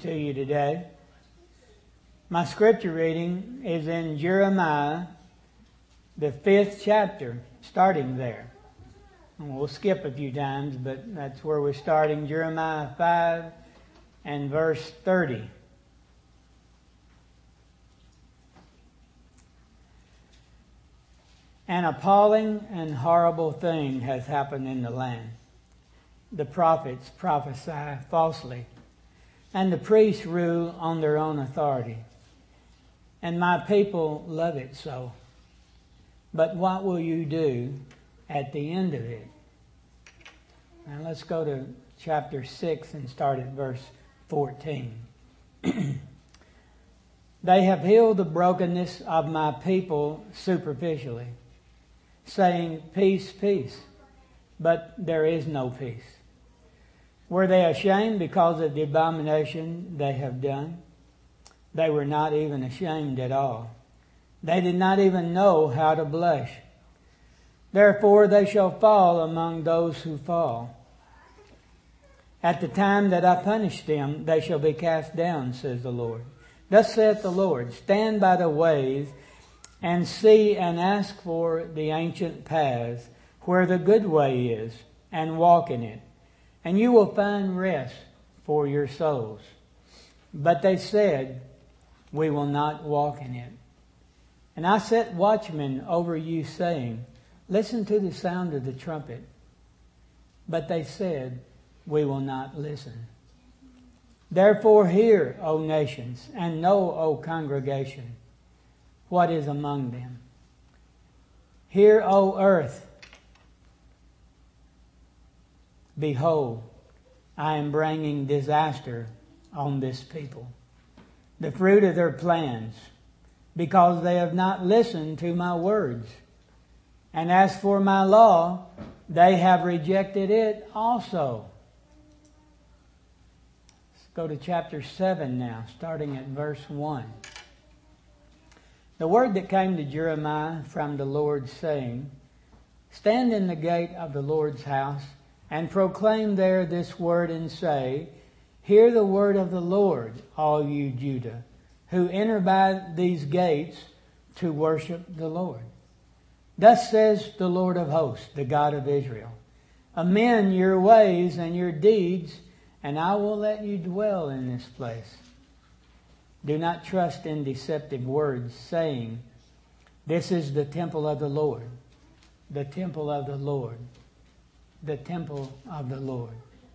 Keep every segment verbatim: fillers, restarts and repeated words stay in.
to you today. My scripture reading is in Jeremiah, the fifth chapter, starting there. And we'll skip a few times, but that's where we're starting. Jeremiah five and verse thirty. An appalling and horrible thing has happened in the land. The prophets prophesy falsely, and the priests rule on their own authority. And my people love it so. But what will you do at the end of it? Now let's go to chapter six and start at verse fourteen. They have healed the brokenness of my people superficially, saying, peace, peace, but there is no peace. Were they ashamed because of the abomination they have done? They were not even ashamed at all. They did not even know how to blush. Therefore they shall fall among those who fall. At the time that I punish them, they shall be cast down, says the Lord. Thus saith the Lord, stand by the ways and see and ask for the ancient paths where the good way is, and walk in it. And you will find rest for your souls. But they said, we will not walk in it. And I set watchmen over you, saying, listen to the sound of the trumpet. But they said, we will not listen. Therefore hear, O nations, and know, O congregation, what is among them. Hear, O earth. Behold, I am bringing disaster on this people, the fruit of their plans, because they have not listened to my words. And as for my law, they have rejected it also. Let's go to chapter seven now, starting at verse one. The word that came to Jeremiah from the Lord, saying, stand in the gate of the Lord's house, and proclaim there this word, and say, hear the word of the Lord, all you Judah, who enter by these gates to worship the Lord. Thus says the Lord of hosts, the God of Israel, amend your ways and your deeds, and I will let you dwell in this place. Do not trust in deceptive words, saying, this is the temple of the Lord, the temple of the Lord, the temple of the Lord.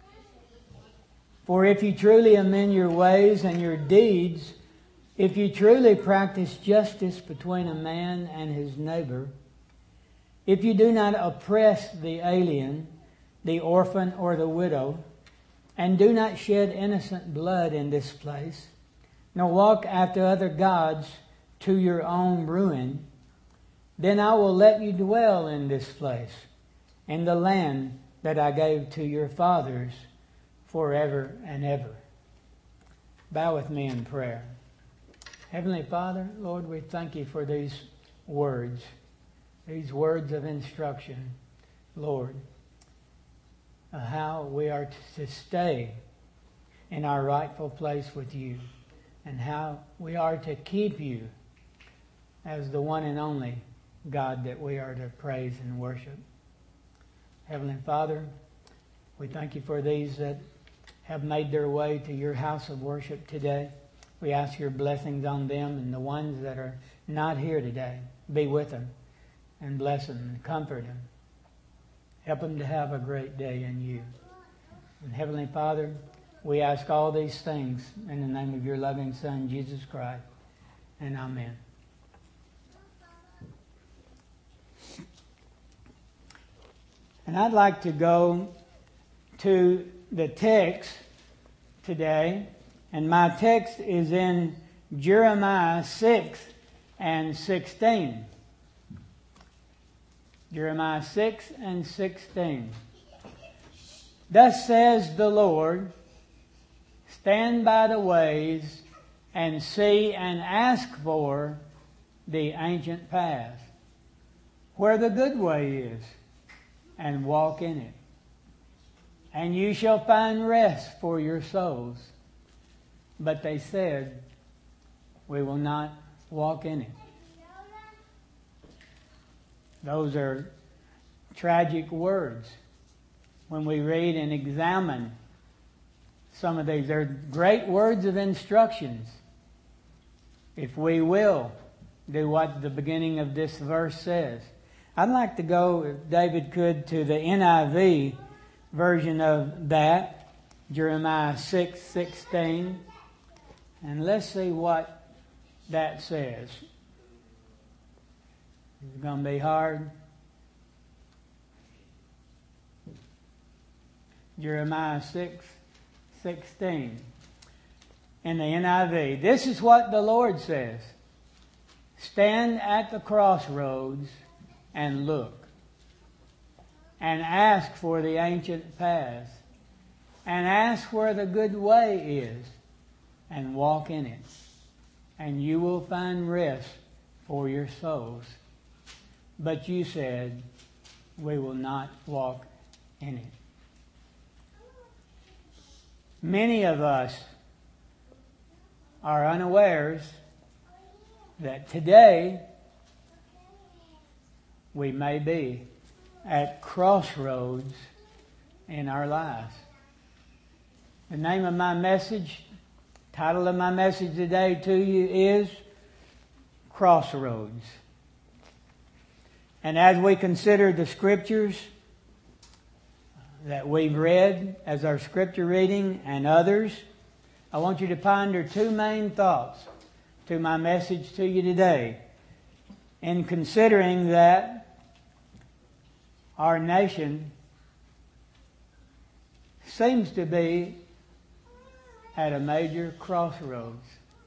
For if you truly amend your ways and your deeds, if you truly practice justice between a man and his neighbor, if you do not oppress the alien, the orphan, or the widow, and do not shed innocent blood in this place, nor walk after other gods to your own ruin, then I will let you dwell in this place, in the land that I gave to your fathers forever and ever. Bow with me in prayer. Heavenly Father, Lord, we thank you for these words, these words of instruction, Lord, of how we are to stay in our rightful place with you, and how we are to keep you as the one and only God that we are to praise and worship. Heavenly Father, we thank you for these that have made their way to your house of worship today. We ask your blessings on them, and the ones that are not here today, be with them and bless them and comfort them. Help them to have a great day in you. And Heavenly Father, we ask all these things in the name of your loving Son, Jesus Christ, and amen. And I'd like to go to the text today, and my text is in Jeremiah six and sixteen. Jeremiah six and sixteen. Thus says the Lord, stand by the ways and see and ask for the ancient path, where the good way is, and walk in it. And you shall find rest for your souls. but they said, we will not walk in it. Those are tragic words when we read and examine some of these. They're great words of instructions. If we will do what the beginning of this verse says. I'd like to go, if David could, to the N I V version of that, Jeremiah six sixteen, and let's see what that says. It's going to be hard. Jeremiah six sixteen in the N I V. This is what the Lord says. Stand at the crossroads and look, and ask for the ancient paths, and ask where the good way is, and walk in it, and you will find rest for your souls. But you said, we will not walk in it. Many of us are unawares that today we may be at crossroads in our lives. The name of my message, title of my message today to you is Crossroads. And as we consider the scriptures that we've read as our scripture reading and others, I want you to ponder two main thoughts to my message to you today. In considering that our nation seems to be at a major crossroads.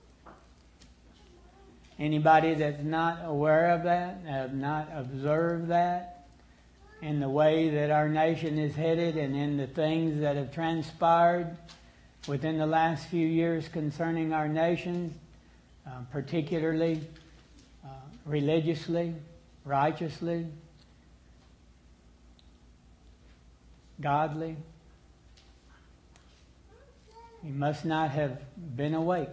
Anybody that's not aware of that, have not observed that, in the way that our nation is headed and in the things that have transpired within the last few years concerning our nation, uh, particularly uh, religiously, righteously, godly, you must not have been awake.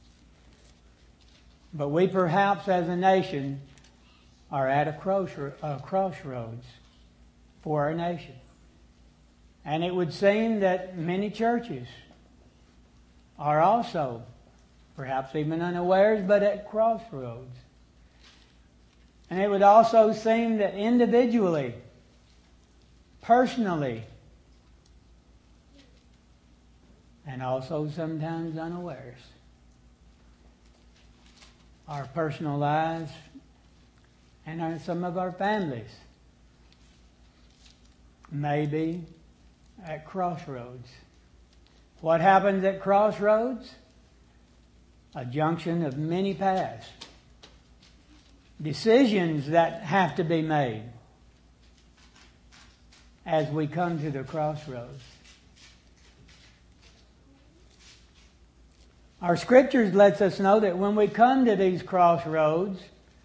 But we perhaps as a nation are at a crossroads for our nation. And it would seem that many churches are also, perhaps even unawares, but at crossroads. And it would also seem that individually, personally, and also sometimes unawares, our personal lives and our, some of our families may be at crossroads. What happens at crossroads? A junction of many paths. Decisions that have to be made as we come to the crossroads. Our scriptures lets us know that when we come to these crossroads,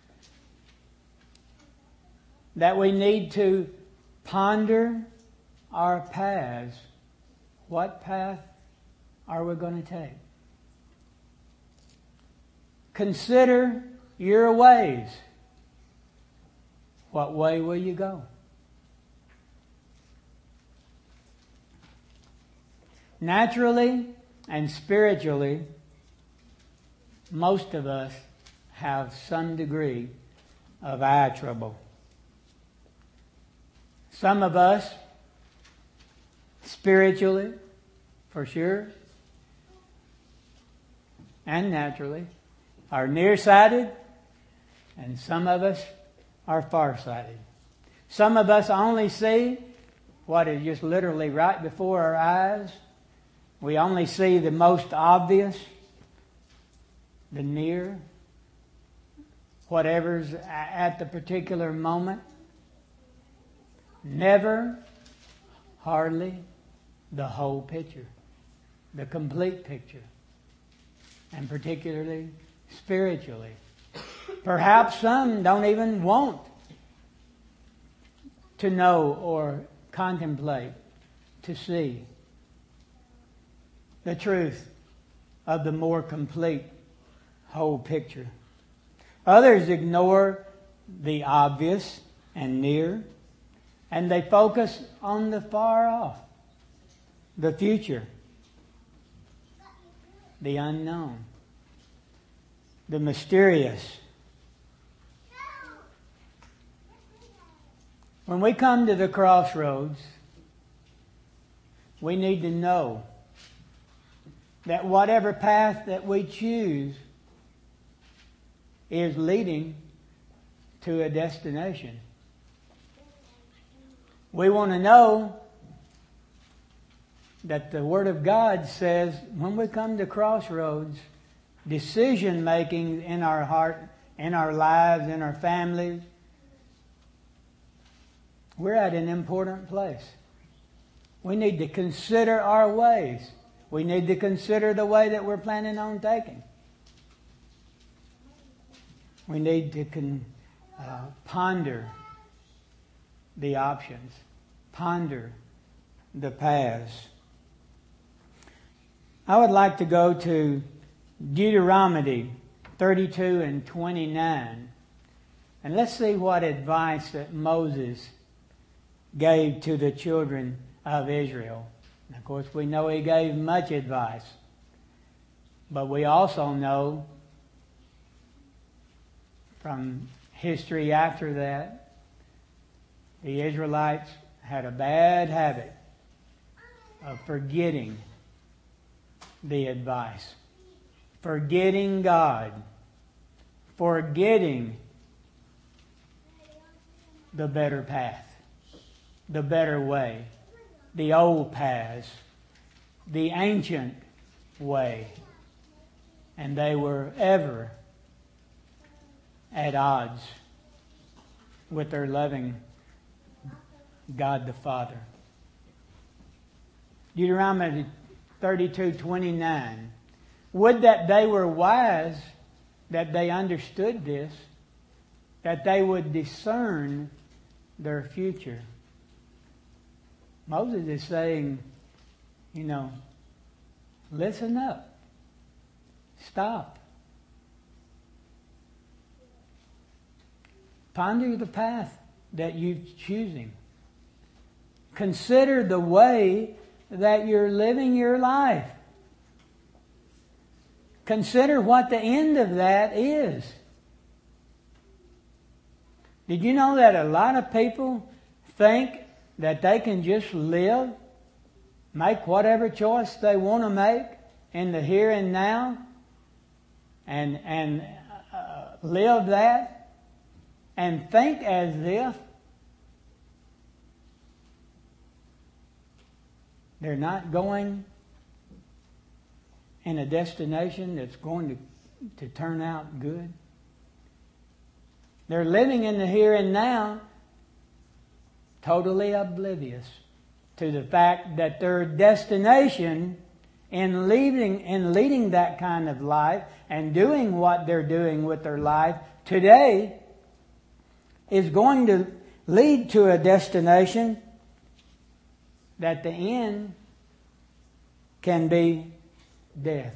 that we need to ponder our paths. What path are we going to take? Consider your ways. What way will you go? Naturally and spiritually, most of us have some degree of eye trouble. Some of us, spiritually, for sure, and naturally, are nearsighted, and some of us are farsighted. Some of us only see what is just literally right before our eyes. We only see the most obvious, the near, whatever's at the particular moment. Never, hardly, the whole picture, the complete picture, and particularly spiritually. Perhaps some don't even want to know or contemplate, to see the truth of the more complete whole picture. Others ignore the obvious and near, and they focus on the far off, the future, the unknown, the mysterious. When we come to the crossroads, we need to know that whatever path that we choose is leading to a destination. We want to know that the Word of God says when we come to crossroads, decision making in our heart, in our lives, in our families, we're at an important place. We need to consider our ways. We need to consider the way that we're planning on taking. We need to con, uh, ponder the options, ponder the paths. I would like to go to Deuteronomy thirty-two and twenty-nine, and let's see what advice that Moses gave to the children of Israel. And of course, we know he gave much advice, but we also know from history after that, the Israelites had a bad habit of forgetting the advice, forgetting God, forgetting the better path, the better way, the old paths, the ancient way. And they were ever at odds with their loving God the Father. Deuteronomy thirty-two twenty-nine. Would that they were wise, that they understood this, that they would discern their future. Moses is saying, you know, listen up. Stop. Ponder the path that you're choosing. Consider the way that you're living your life. Consider what the end of that is. Did you know that a lot of people think that they can just live, make whatever choice they want to make in the here and now, and and uh, live that, and think as if they're not going in a destination that's going to, to turn out good? They're living in the here and now, totally oblivious to the fact that their destination in leading, in leading that kind of life and doing what they're doing with their life today is going to lead to a destination that the end can be death.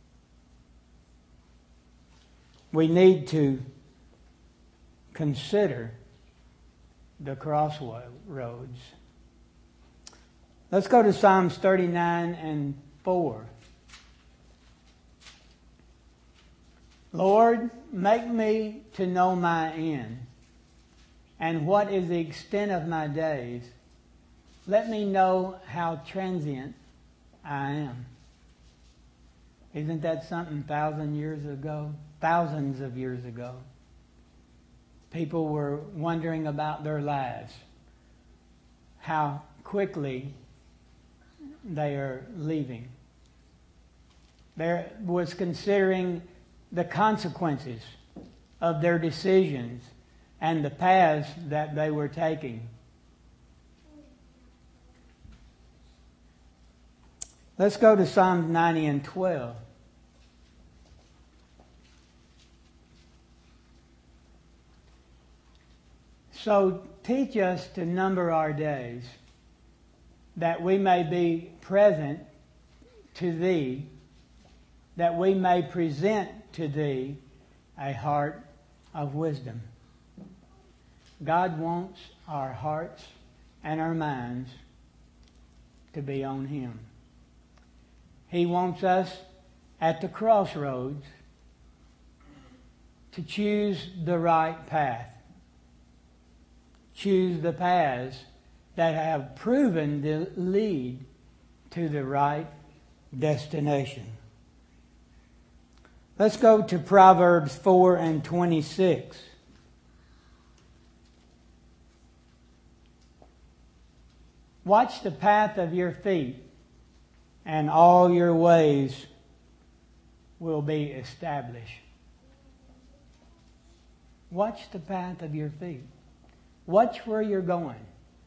We need to consider the crossroads. Let's go to Psalms thirty-nine and four. Lord, make me to know my end, and what is the extent of my days. Let me know how transient I am. Isn't that something thousand years ago? Thousands of years ago. People were wondering about their lives. How quickly they are leaving. There was considering the consequences of their decisions and the paths that they were taking. Let's go to Psalms ninety and twelve. So teach us to number our days, that we may be present to Thee, that we may present to thee a heart of wisdom. God wants our hearts and our minds to be on Him. He wants us at the crossroads to choose the right path. Choose the paths that have proven to lead to the right destination. Let's go to Proverbs four and twenty-six. Watch the path of your feet, and all your ways will be established. Watch the path of your feet. Watch where you're going.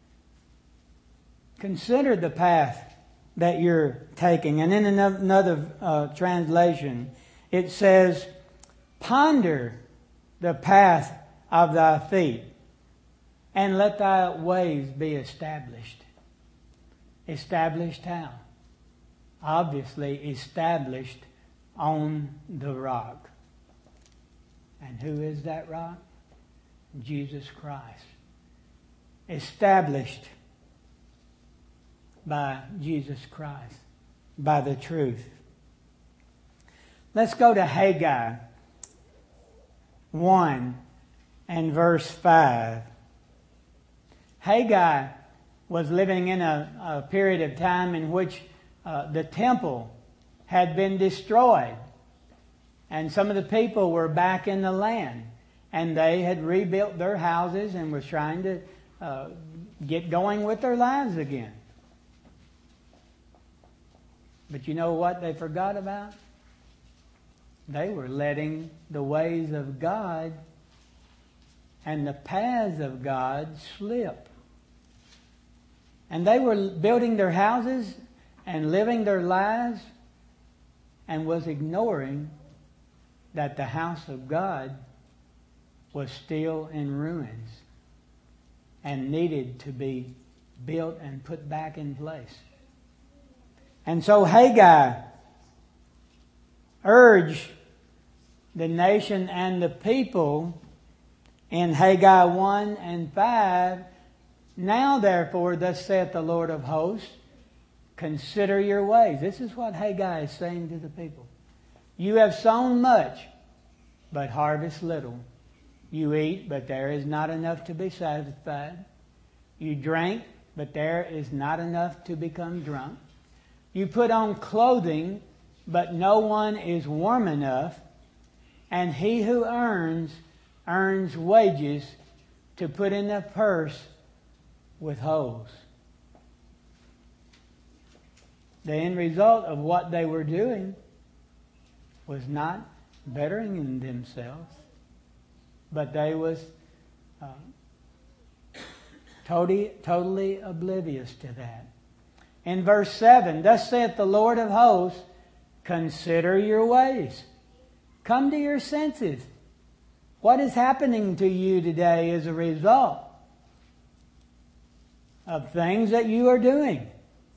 Consider the path that you're taking. And in another uh, translation, it says, ponder the path of thy feet, and let thy ways be established. Established how? Obviously established on the rock. And who is that rock? Jesus Christ. Established by Jesus Christ, by the truth. Let's go to Haggai one and verse five. Haggai was living in a, a period of time in which uh, the temple had been destroyed. And some of the people were back in the land. And they had rebuilt their houses and were trying to uh, get going with their lives again. But you know what they forgot about? They were letting the ways of God and the paths of God slip. And they were building their houses and living their lives and was ignoring that the house of God was still in ruins and needed to be built and put back in place. And so Haggai urged the nation and the people in Haggai one and five, now therefore, thus saith the Lord of hosts, consider your ways. This is what Haggai is saying to the people. You have sown much, but harvest little. You eat, but there is not enough to be satisfied. You drink, but there is not enough to become drunk. You put on clothing, but no one is warm enough. And he who earns, earns wages to put in a purse with holes. The end result of what they were doing was not bettering themselves, but they was uh, totally, totally oblivious to that. In verse seven, thus saith the Lord of hosts, consider your ways. Come to your senses. What is happening to you today as a result of things that you are doing?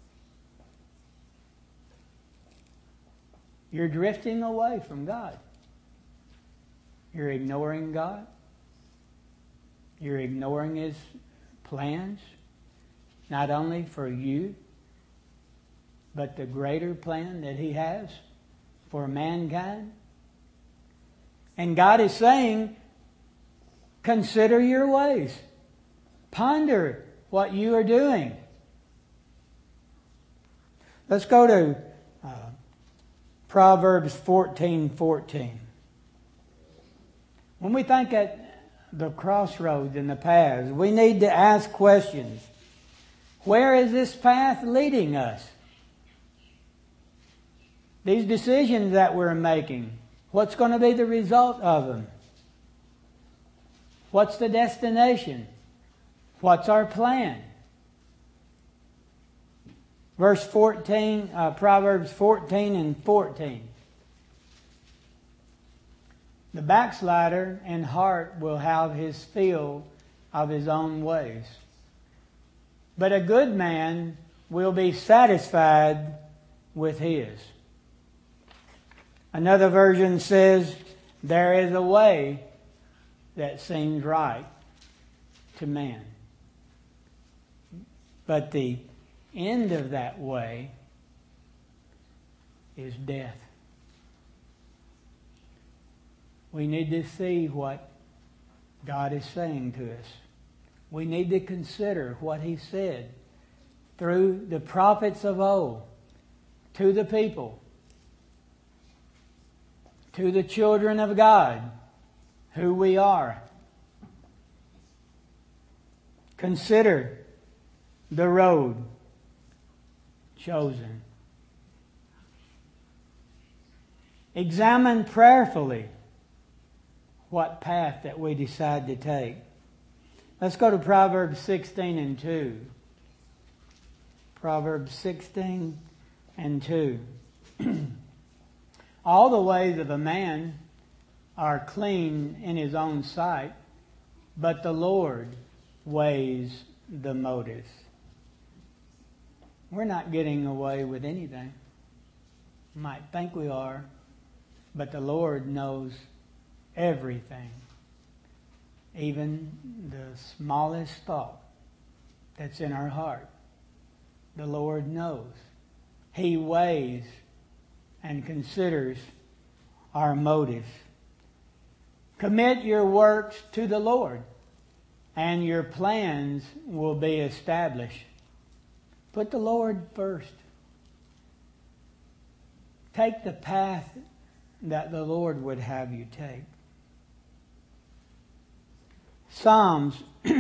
You're drifting away from God. You're ignoring God. You're ignoring His plans, not only for you, but the greater plan that He has for mankind. And God is saying, consider your ways. Ponder what you are doing. Let's go to uh, Proverbs fourteen fourteen. When we think at the crossroads and the paths, we need to ask questions. Where is this path leading us? These decisions that we're making, what's going to be the result of them? What's the destination? What's our plan? Verse fourteen, uh, Proverbs fourteen and fourteen. The backslider in heart will have his fill of his own ways, but a good man will be satisfied with his. Another version says, there is a way that seems right to man, but the end of that way is death. We need to see what God is saying to us. We need to consider what He said through the prophets of old to the people, to the children of God, who we are. Consider the road chosen. Examine prayerfully what path that we decide to take. Let's go to Proverbs sixteen and two. Proverbs sixteen and two. All the ways of a man are clean in his own sight, but the Lord weighs the motives. We're not getting away with anything. You might think we are, but the Lord knows everything. Even the smallest thought that's in our heart, the Lord knows. He weighs and considers our motives. Commit your works to the Lord, and your plans will be established. Put the Lord first. Take the path that the Lord would have you take. Psalms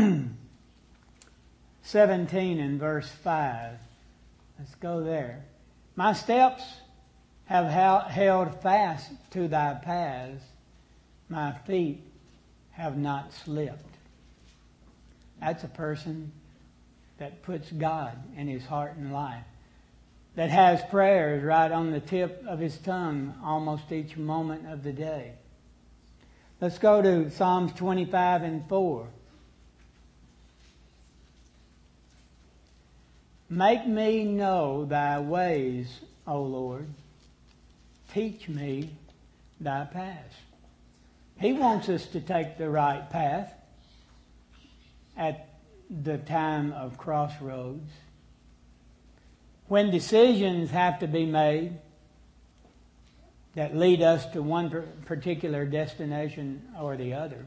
seventeen and verse five. Let's go there. My steps have held fast to thy paths. My feet have not slipped. That's a person that puts God in his heart and life, that has prayers right on the tip of his tongue almost each moment of the day. Let's go to Psalms twenty-five and four. Make me know thy ways, O Lord. Teach me thy paths. He wants us to take the right path at the time of crossroads. When decisions have to be made that lead us to one particular destination or the other,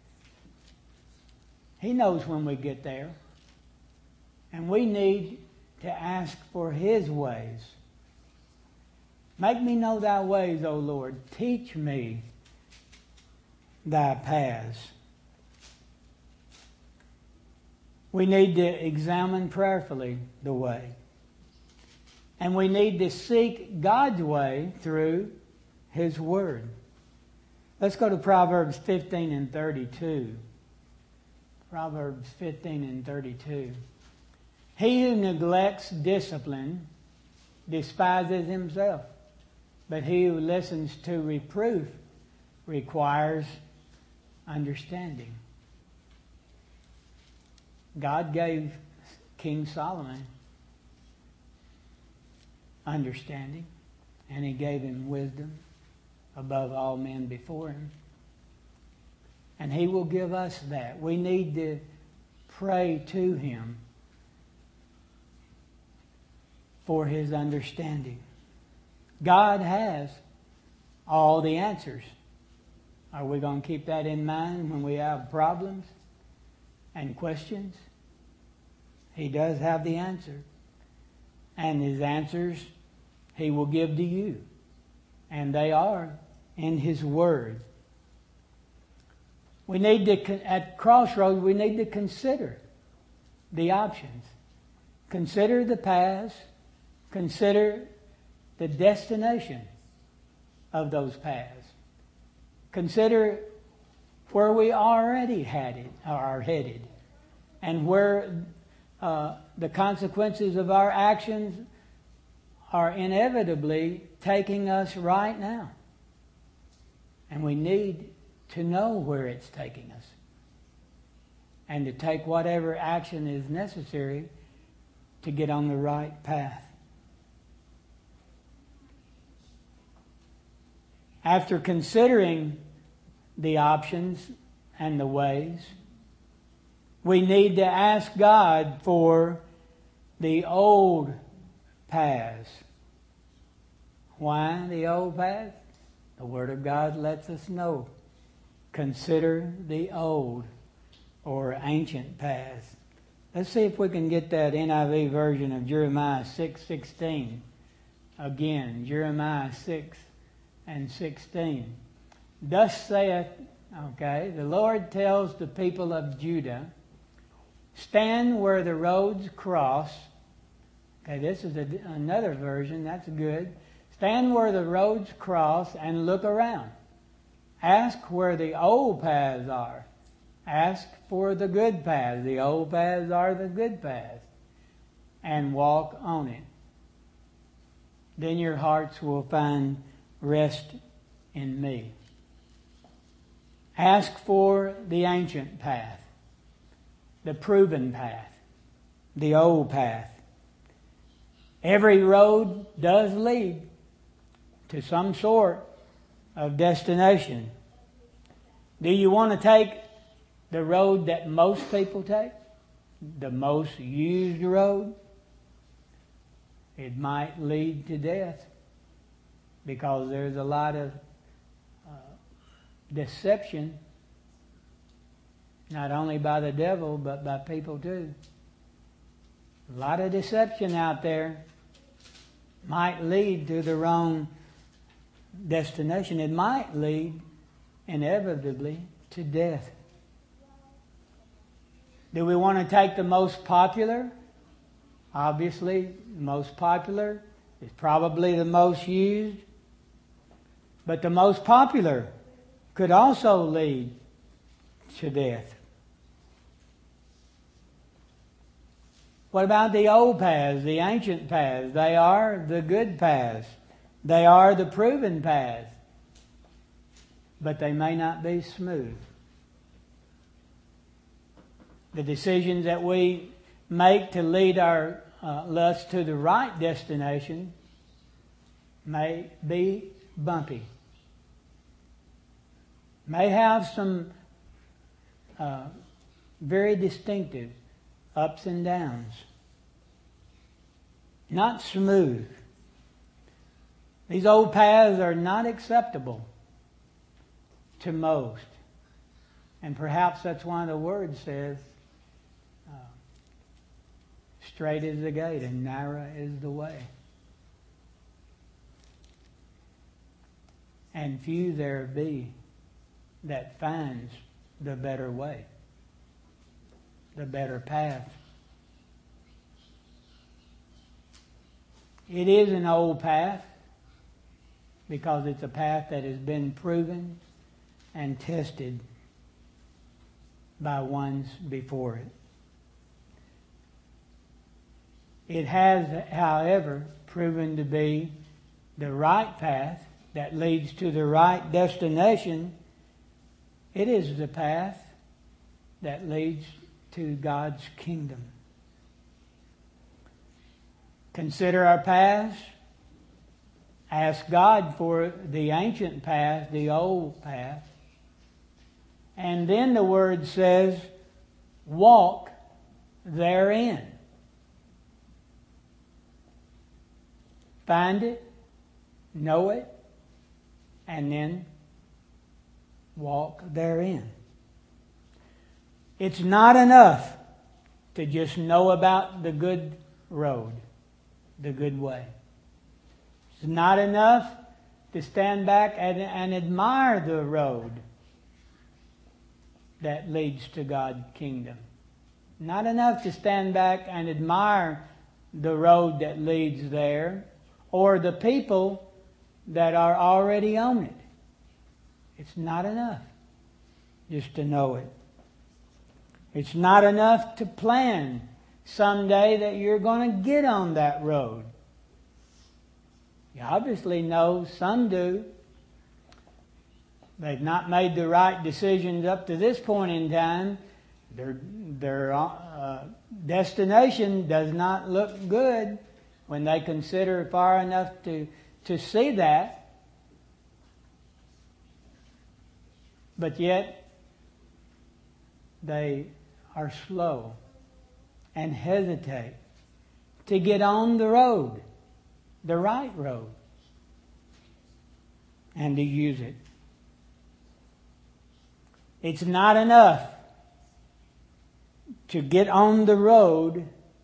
He knows when we get there. And we need to ask for His ways. Make me know thy ways, O Lord. Teach me thy paths. We need to examine prayerfully the way. And we need to seek God's way through His Word. Let's go to Proverbs fifteen and thirty-two. Proverbs fifteen and thirty-two. He who neglects discipline despises himself, but he who listens to reproof requires understanding. God gave King Solomon understanding, and He gave him wisdom above all men before him. And He will give us that. We need to pray to Him for His understanding. God has all the answers. Are we going to keep that in mind when we have problems and questions? He does have the answer. And His answers He will give to you. And they are in His Word. We need to, at crossroads, we need to consider the options. Consider the paths. Consider the destination of those paths. Consider where we already had it, are headed, and where uh, the consequences of our actions are inevitably taking us right now. And we need to know where it's taking us, and to take whatever action is necessary to get on the right path. After considering the options and the ways, we need to ask God for the old paths. Why the old paths? The Word of God lets us know. Consider the old or ancient paths. Let's see if we can get that N I V version of Jeremiah six sixteen. Again, Jeremiah six and sixteen. Thus saith, okay, the Lord tells the people of Judah, stand where the roads cross. Okay, this is a, another version. That's good. Stand where the roads cross and look around. Ask where the old paths are. Ask for the good paths. The old paths are the good paths. And walk on it. Then your hearts will find rest in me. Ask for the ancient path, the proven path, the old path. Every road does lead to some sort of destination. Do you want to take the road that most people take? The most used road? It might lead to death because there's a lot of uh, deception, not only by the devil but by people too. A lot of deception out there might lead to the wrong destination. It might lead inevitably to death. Do we want to take the most popular? Obviously, the most popular is probably the most used. But the most popular could also lead to death. What about the old paths, the ancient paths? They are the good paths. They are the proven paths. But they may not be smooth. The decisions that we make to lead our uh, us to the right destination may be bumpy. May have some uh, very distinctive ups and downs. Not smooth. These old paths are not acceptable to most. And perhaps that's why the Word says, uh, straight is the gate and narrow is the way. And few there be that finds the better way, the better path. It is an old path because it's a path that has been proven and tested by ones before it. It has, however, proven to be the right path that leads to the right destination. It is the path that leads to God's kingdom. Consider our paths. Ask God for the ancient path, the old path. And then the Word says, walk therein. Find it, know it, and then walk therein. It's not enough to just know about the good road, the good way. It's not enough to stand back and, and admire the road that leads to God's kingdom. Not enough to stand back and admire the road that leads there or the people that are already on it. It's not enough just to know it. It's not enough to plan someday that you're going to get on that road. You obviously know some do. They've not made the right decisions up to this point in time. Their, their uh, destination does not look good when they consider far enough to, to see that. but yet they are slow and hesitate to get on the road, the right road, and to use it. It's not enough to get on the road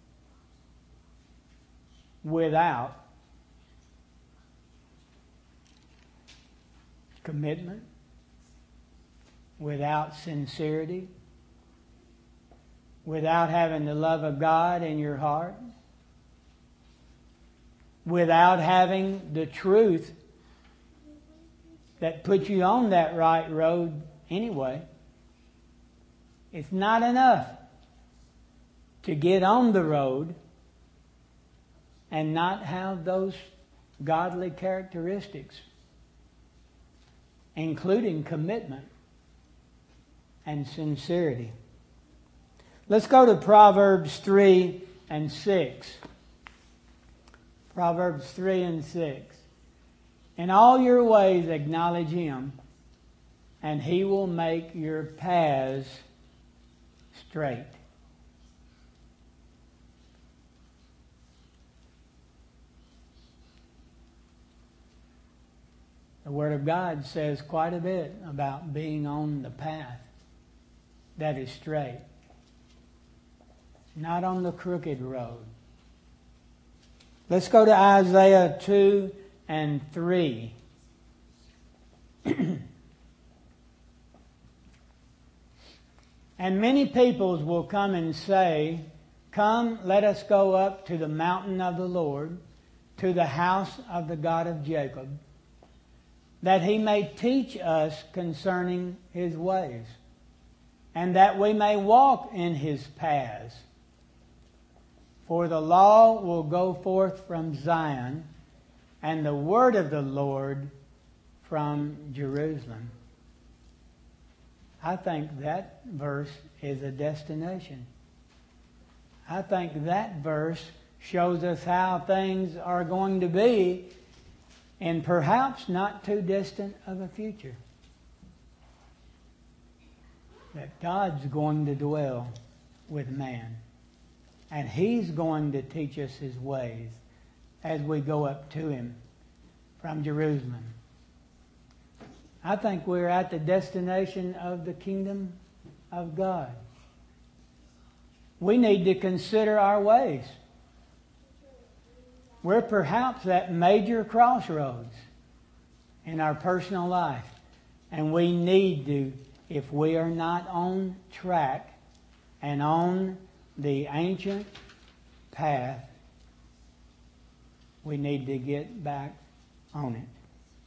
without commitment, without sincerity, without having the love of God in your heart, without having the truth that puts you on that right road anyway. It's not enough to get on the road and not have those godly characteristics, including commitment and sincerity. Let's go to Proverbs three and six. Proverbs three and six. In all your ways acknowledge Him, and He will make your paths straight. The Word of God says quite a bit about being on the path that is straight, not on the crooked road. Let's go to Isaiah two and three. And many peoples will come and say, come, let us go up to the mountain of the Lord, to the house of the God of Jacob, that He may teach us concerning His ways, and that we may walk in His paths. For the law will go forth from Zion, and the word of the Lord from Jerusalem. I think that verse is a destination. I think that verse shows us how things are going to be in perhaps not too distant of a future. That God's going to dwell with man. And He's going to teach us His ways as we go up to Him from Jerusalem. I think we're at the destination of the kingdom of God. We need to consider our ways. We're perhaps at major crossroads in our personal life. And we need to, if we are not on track and on the ancient path, we need to get back on it.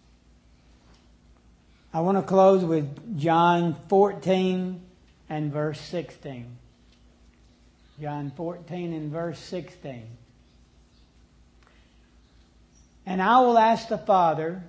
I want to close with John fourteen and verse sixteen. John fourteen and verse sixteen. And I will ask the Father,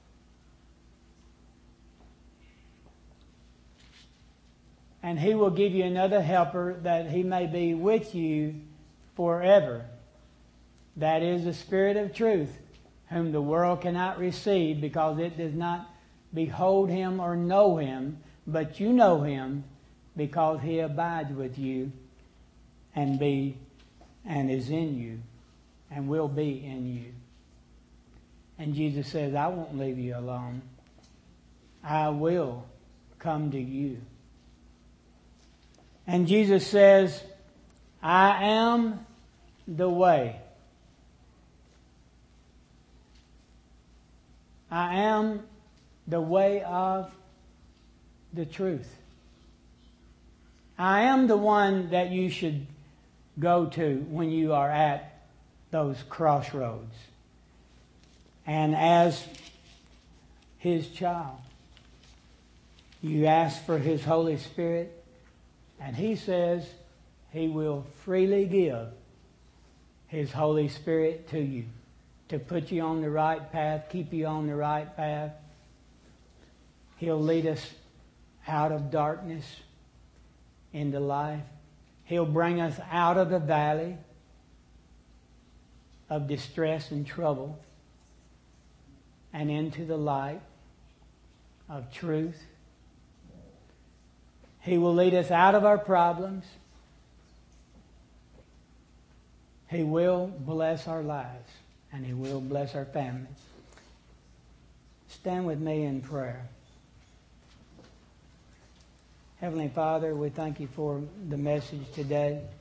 and He will give you another helper, that He may be with you forever. That is the Spirit of truth, whom the world cannot receive, because it does not behold Him or know Him, but you know Him, because He abides with you and be and is in you and will be in you. And Jesus says, I won't leave you alone. I will come to you. And Jesus says, I am the way. I am the way of the truth. I am the one that you should go to when you are at those crossroads. And as His child, you ask for His Holy Spirit, and He says He will freely give His Holy Spirit to you to put you on the right path, keep you on the right path. He'll lead us out of darkness into life. He'll bring us out of the valley of distress and trouble and into the light of truth He will lead us out of our problems. He will bless our lives, and He will bless our families. Stand with me in prayer. Heavenly Father, we thank You for the message today.